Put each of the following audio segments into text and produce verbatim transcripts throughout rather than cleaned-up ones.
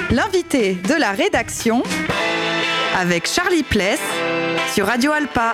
L'invité de la rédaction avec Charlie Pless sur Radio Alpa.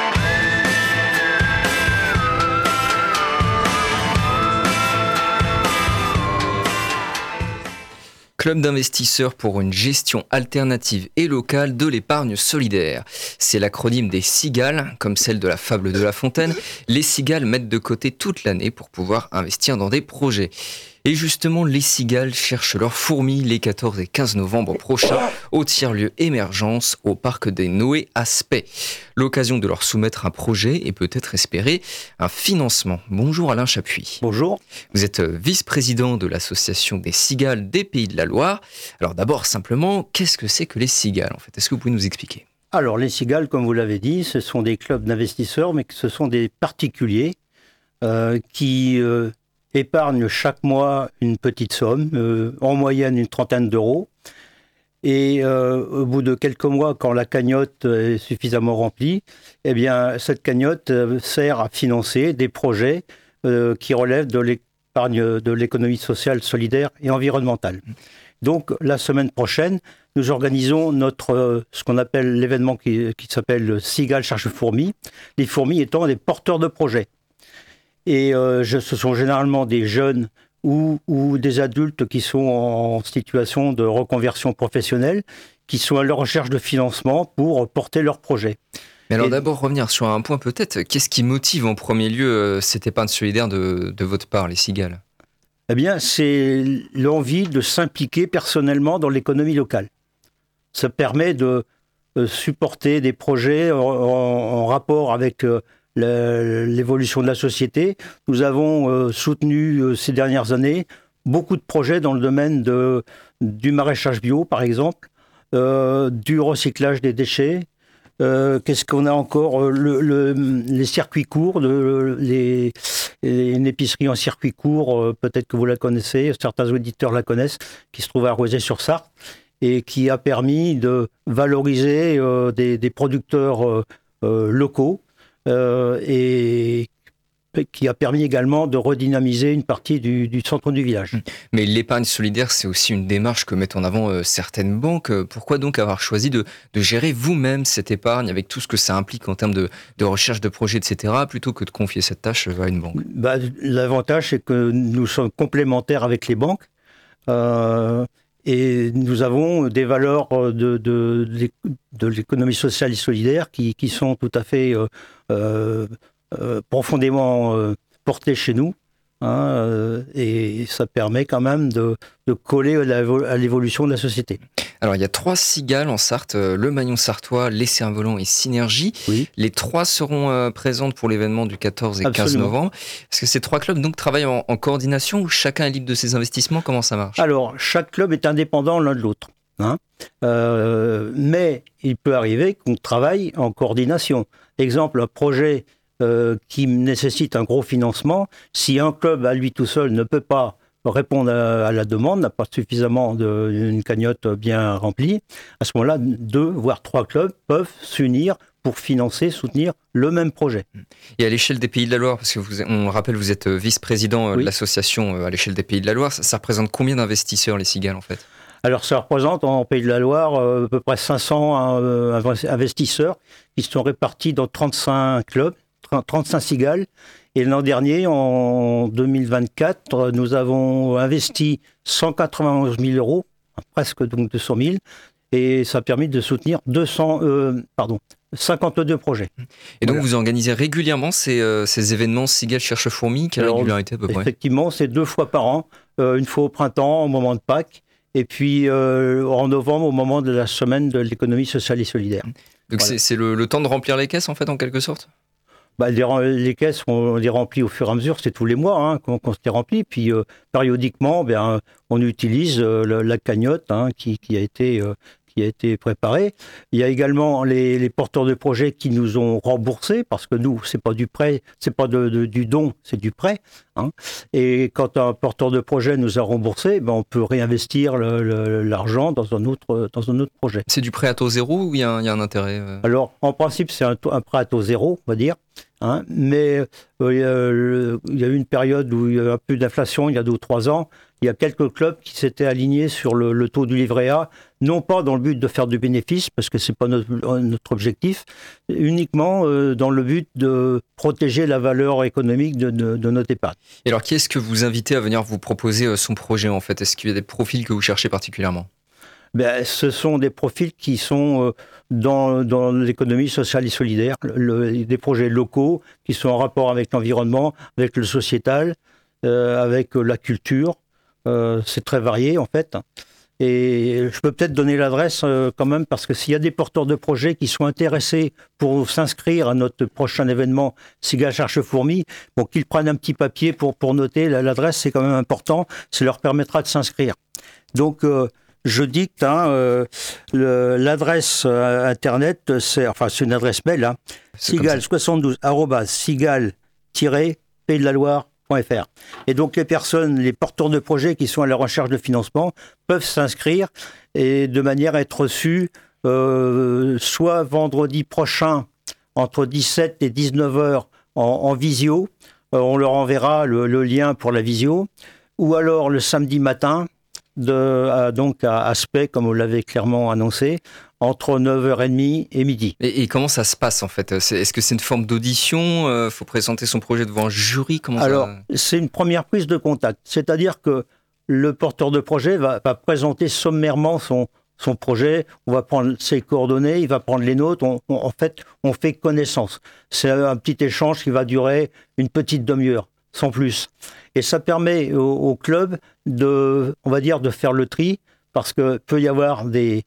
Club d'investisseurs pour une gestion alternative et locale de l'épargne solidaire. C'est l'acronyme des cigales, comme celle de la fable de La Fontaine. Les cigales mettent de côté toute l'année pour pouvoir investir dans des projets. Et justement, les cigales cherchent leurs fourmis les quatorze et quinze novembre prochains au tiers-lieu Émergence au parc des Noé à Spey. L'occasion de leur soumettre un projet et peut-être espérer un financement. Bonjour Alain Chapuis. Bonjour. Vous êtes vice-président de l'association des cigales des Pays de la Loire. Alors d'abord, simplement, qu'est-ce que c'est que les cigales en fait ? Est-ce que vous pouvez nous expliquer ? Alors les cigales, comme vous l'avez dit, ce sont des clubs d'investisseurs, mais ce sont des particuliers euh, qui... Euh, épargne chaque mois une petite somme, euh, en moyenne une trentaine d'euros. Et euh, au bout de quelques mois, quand la cagnotte est suffisamment remplie, eh bien, cette cagnotte euh, sert à financer des projets euh, qui relèvent de l'épargne de l'économie sociale, solidaire et environnementale. Donc, la semaine prochaine, nous organisons notre, euh, ce qu'on appelle l'événement qui, qui s'appelle Cigales cherche fourmis, les fourmis étant des porteurs de projets. Et euh, je, ce sont généralement des jeunes ou, ou des adultes qui sont en situation de reconversion professionnelle, qui sont à la recherche de financement pour porter leurs projets. Mais alors Et... d'abord revenir sur un point peut-être, qu'est-ce qui motive en premier lieu euh, cette épargne solidaire de, de votre part, les cigales ? Eh bien, c'est l'envie de s'impliquer personnellement dans l'économie locale. Ça permet de euh, supporter des projets en, en, en rapport avec... Euh, l'évolution de la société. Nous avons euh, soutenu euh, ces dernières années beaucoup de projets dans le domaine de, du maraîchage bio, par exemple, euh, du recyclage des déchets. Euh, qu'est-ce qu'on a encore ? le, le, Les circuits courts, de, les, les, une épicerie en circuit court, euh, peut-être que vous la connaissez, certains auditeurs la connaissent, qui se trouve à Roisey-sur-Sarthe et qui a permis de valoriser euh, des, des producteurs euh, euh, locaux. Euh, et qui a permis également de redynamiser une partie du, du centre du village. Mais l'épargne solidaire, c'est aussi une démarche que mettent en avant euh, certaines banques. Pourquoi donc avoir choisi de, de gérer vous-même cette épargne avec tout ce que ça implique en termes de, de recherche de projets, et cetera, plutôt que de confier cette tâche à une banque ? Bah, l'avantage, c'est que nous sommes complémentaires avec les banques. Euh, Et nous avons des valeurs de, de, de l'économie sociale et solidaire qui, qui sont tout à fait euh, euh, profondément euh, portées chez nous. Hein, euh, et ça permet quand même de, de coller à, la, à l'évolution de la société. Alors, il y a trois cigales en Sarthe, le Maillon Sartois, les Cerfs-Volants et Synergie. Oui. Les trois seront euh, présentes pour l'événement du quatorze et Absolument. quinze novembre. Est-ce que ces trois clubs donc travaillent en, en coordination ou chacun est libre de ses investissements ? Comment ça marche ? Alors, chaque club est indépendant l'un de l'autre. Hein, euh, mais il peut arriver qu'on travaille en coordination. Exemple, un projet euh, qui nécessite un gros financement, si un club à lui tout seul ne peut pas répondre à, à la demande, n'a pas suffisamment d'une cagnotte bien remplie, à ce moment-là, deux, voire trois clubs peuvent s'unir pour financer, soutenir le même projet. Et à l'échelle des Pays de la Loire, parce que vous, on rappelle, vous êtes vice-président oui. de l'association à l'échelle des Pays de la Loire, ça, ça représente combien d'investisseurs, les cigales, en fait ? Alors, ça représente en Pays de la Loire à peu près cinq cents euh, investisseurs qui sont répartis dans trente-cinq clubs, trente-cinq cigales. Et l'an dernier, en deux mille vingt-quatre, nous avons investi cent quatre-vingt-onze mille euros, presque donc deux cent mille, et ça a permis de soutenir deux cents, euh, pardon, cinquante-deux projets. Et donc, voilà. Vous organisez régulièrement ces, euh, ces événements Cigales cherche fourmis ? Quelle Alors, régularité à peu près ? Effectivement, c'est deux fois par an, euh, une fois au printemps, au moment de Pâques, et puis euh, en novembre, au moment de la semaine de l'économie sociale et solidaire. Donc, voilà. c'est, c'est le, le temps de remplir les caisses, en fait, en quelque sorte ? Bah, les, les caisses, on les remplit au fur et à mesure, c'est tous les mois hein, qu'on, qu'on se les remplit. Puis euh, périodiquement, ben, on utilise euh, la, la cagnotte hein, qui, qui, a été, euh, qui a été préparée. Il y a également les, les porteurs de projets qui nous ont remboursés, parce que nous, c'est pas du prêt, c'est pas de, de, du don, c'est du prêt. Hein. Et quand un porteur de projet nous a remboursé, ben, on peut réinvestir le, le, l'argent dans un, autre, dans un autre projet. C'est du prêt à taux zéro ou il y, y a un intérêt euh... Alors, en principe, c'est un, un prêt à taux zéro, on va dire. Hein, mais euh, il y a eu une période où il y a eu un peu d'inflation, il y a deux ou trois ans, il y a quelques clubs qui s'étaient alignés sur le, le taux du livret A, non pas dans le but de faire du bénéfice, parce que ce n'est pas notre, notre objectif, uniquement euh, dans le but de protéger la valeur économique de, de, de notre épargne. Et alors, qui est-ce que vous invitez à venir vous proposer son projet, en fait ? Est-ce qu'il y a des profils que vous cherchez particulièrement ? Ben, ce sont des profils qui sont euh, dans, dans l'économie sociale et solidaire, le, des projets locaux qui sont en rapport avec l'environnement, avec le sociétal, euh, avec la culture. Euh, c'est très varié en fait. Et je peux peut-être donner l'adresse euh, quand même, parce que s'il y a des porteurs de projets qui sont intéressés pour s'inscrire à notre prochain événement Cigale Cherche Fourmi, bon, qu'ils prennent un petit papier pour, pour noter l'adresse, c'est quand même important, ça leur permettra de s'inscrire. Donc, euh, je dicte hein, euh, le, l'adresse euh, internet, c'est, enfin c'est une adresse mail, hein, cigale soixante-douze arobase cigale-pays de la Loire point f r. Et donc les personnes, les porteurs de projets qui sont à la recherche de financement peuvent s'inscrire et de manière à être reçus euh, soit vendredi prochain entre dix-sept et dix-neuf heures en, en visio, euh, on leur enverra le, le lien pour la visio, ou alors le samedi matin, de, à, donc à Aspect, comme vous l'avez clairement annoncé, entre neuf heures trente et midi. Et, et comment ça se passe en fait ? c'est, Est-ce que c'est une forme d'audition ? Il euh, faut présenter son projet devant un jury ? Comment Alors, ça... c'est une première prise de contact. C'est-à-dire que le porteur de projet va, va présenter sommairement son, son projet. On va prendre ses coordonnées, il va prendre les nôtres. On, on, en fait, on fait connaissance. C'est un petit échange qui va durer une petite demi-heure, sans plus. Et ça permet au, au club de, on va dire, de faire le tri, parce que peut y avoir des,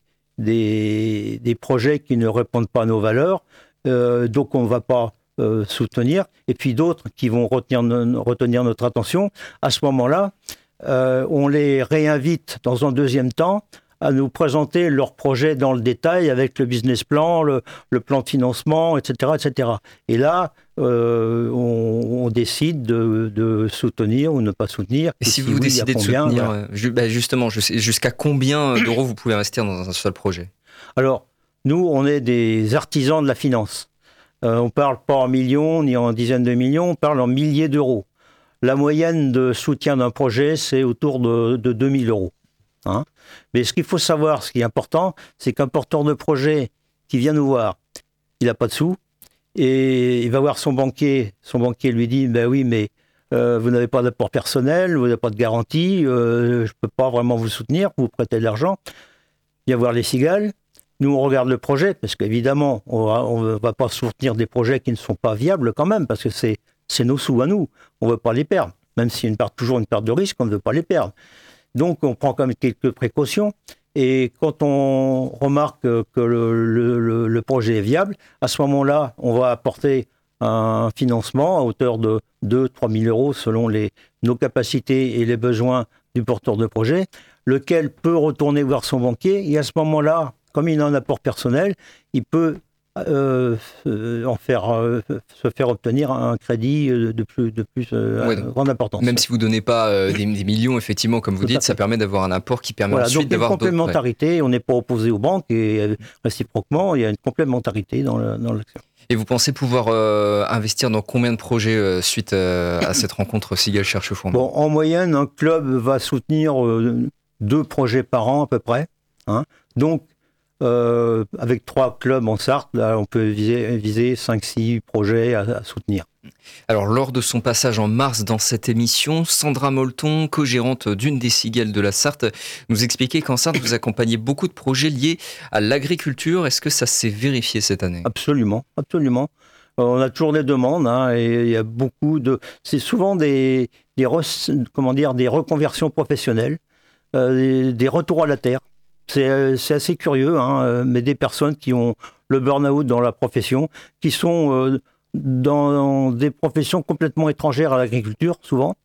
des, des projets qui ne répondent pas à nos valeurs, euh, donc on ne va pas euh, soutenir, et puis d'autres qui vont retenir, retenir notre attention. À ce moment-là, euh, on les réinvite dans un deuxième temps à nous présenter leur projet dans le détail avec le business plan, le, le plan de financement, et cetera, et cetera. Et là, euh, on, on décide de, de soutenir ou ne pas soutenir. Et, et si, si vous oui, décidez de combien, soutenir, voilà. ju- bah justement, jusqu'à combien d'euros vous pouvez investir dans un seul projet ? Alors, nous, on est des artisans de la finance. Euh, on ne parle pas en millions ni en dizaines de millions, on parle en milliers d'euros. La moyenne de soutien d'un projet, c'est autour de, de deux mille euros. Hein. Mais ce qu'il faut savoir, ce qui est important, c'est qu'un porteur de projet qui vient nous voir, il n'a pas de sous, et il va voir son banquier. Son banquier lui dit, ben oui, mais euh, vous n'avez pas d'apport personnel, vous n'avez pas de garantie, euh, je ne peux pas vraiment vous soutenir, vous prêtez de l'argent. Il va voir les cigales. Nous, on regarde le projet, parce qu'évidemment, on ne va pas soutenir des projets qui ne sont pas viables quand même, parce que c'est, c'est nos sous à nous. On ne veut pas les perdre. Même s'il y a une part, toujours une part de risque, on ne veut pas les perdre. Donc, on prend quand même quelques précautions. Et quand on remarque que le, le, le projet est viable, à ce moment-là, on va apporter un financement à hauteur de deux à trois mille euros selon les, nos capacités et les besoins du porteur de projet, lequel peut retourner voir son banquier. Et à ce moment-là, comme il a un apport personnel, il peut euh, en faire, euh, se faire obtenir un crédit de plus, de plus euh, ouais, grande importance. Même si vous ne donnez pas euh, des, des millions, effectivement, comme vous Tout dites, ça permet d'avoir un apport qui permet voilà, ensuite donc d'avoir d'autres... Il y a une complémentarité, ouais. On n'est pas opposé aux banques et réciproquement, il y a une complémentarité dans, le, dans l'action. Et vous pensez pouvoir euh, investir dans combien de projets euh, suite euh, à cette rencontre Cigale Cherche Fourmi ? Bon, en moyenne, un club va soutenir euh, deux projets par an à peu près. Hein. Donc, euh, avec trois clubs en Sarthe, là, on peut viser, viser cinq six projets à, à soutenir. Alors, lors de son passage en mars dans cette émission, Sandra Molton, co-gérante d'une des cigales de la Sarthe, nous expliquait qu'en Sarthe, vous accompagnez beaucoup de projets liés à l'agriculture. Est-ce que ça s'est vérifié cette année ? Absolument, absolument. Euh, on a toujours des demandes, hein, et il y a beaucoup de... C'est souvent des, des, re... comment dire, des reconversions professionnelles, euh, des, des retours à la terre. C'est, c'est assez curieux, hein, mais des personnes qui ont le burn-out dans la profession, qui sont... Euh, dans des professions complètement étrangères à l'agriculture, souvent,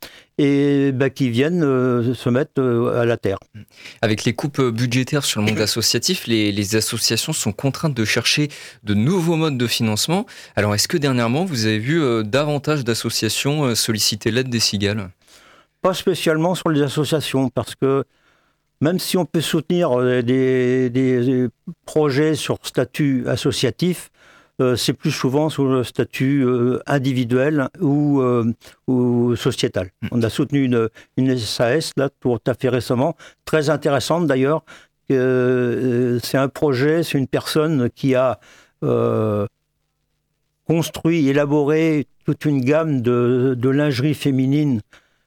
et bah, qui viennent euh, se mettre euh, à la terre. Avec les coupes budgétaires sur le monde associatif, les, les associations sont contraintes de chercher de nouveaux modes de financement. Alors, est-ce que dernièrement, vous avez vu euh, davantage d'associations euh, solliciter l'aide des cigales ? Pas spécialement sur les associations, parce que même si on peut soutenir des, des projets sur statut associatif, euh, c'est plus souvent sous le statut euh, individuel ou, euh, ou sociétal. Mmh. On a soutenu une, une S A S, là, tout à fait récemment, très intéressante d'ailleurs. Euh, c'est un projet, c'est une personne qui a euh, construit, élaboré toute une gamme de, de lingerie féminine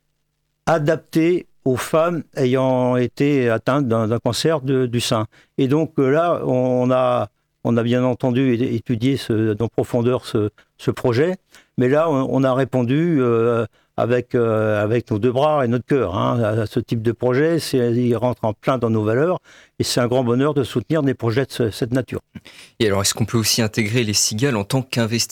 adaptée aux femmes ayant été atteintes d'un, d'un cancer de, du sein. Et donc là, on a, on a bien entendu étudié ce, en profondeur ce, ce projet, mais là, on, on a répondu euh, avec, euh, avec nos deux bras et notre cœur hein, à ce type de projet. C'est, il rentre en plein dans nos valeurs, et c'est un grand bonheur de soutenir des projets de ce, cette nature. Et alors, est-ce qu'on peut aussi intégrer les cigales en tant qu'investisseurs ?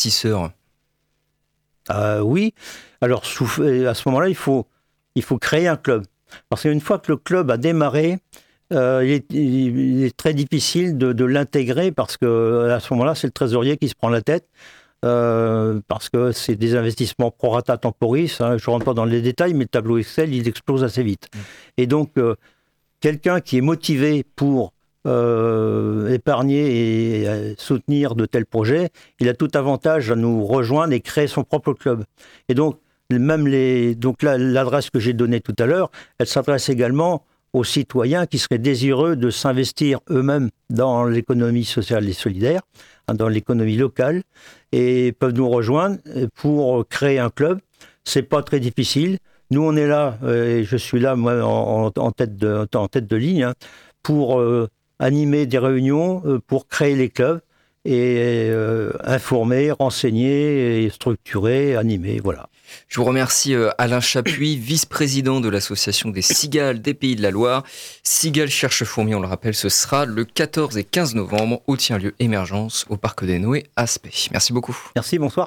euh, Oui. Alors, sous, à ce moment-là, il faut, il faut créer un club. Parce qu'une fois que le club a démarré, euh, il, est, il est très difficile de, de l'intégrer parce qu'à ce moment-là, c'est le trésorier qui se prend la tête. Euh, parce que c'est des investissements pro rata temporis. Hein, je ne rentre pas dans les détails, mais le tableau Excel, il explose assez vite. Mmh. Et donc, euh, quelqu'un qui est motivé pour euh, épargner et euh, soutenir de tels projets, il a tout avantage à nous rejoindre et créer son propre club. Et donc, même les, donc là, l'adresse que j'ai donnée tout à l'heure, elle s'adresse également aux citoyens qui seraient désireux de s'investir eux-mêmes dans l'économie sociale et solidaire, dans l'économie locale, et peuvent nous rejoindre pour créer un club. C'est pas très difficile. Nous, on est là, et je suis là, moi, en, en, tête, de, en tête de ligne, hein, pour euh, animer des réunions, euh, pour créer les clubs, et euh, informer, renseigner, et structurer, animer, voilà. Je vous remercie euh, Alain Chapuis, vice-président de l'association des cigales des Pays de la Loire. Cigales cherche fourmis, on le rappelle, ce sera le quatorze et quinze novembre au Tiers-Lieu Émergence au Parc des Noé à Aspet. Merci beaucoup. Merci, bonsoir.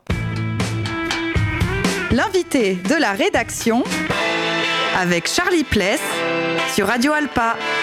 L'invité de la rédaction avec Charlie Pless sur Radio Alpa.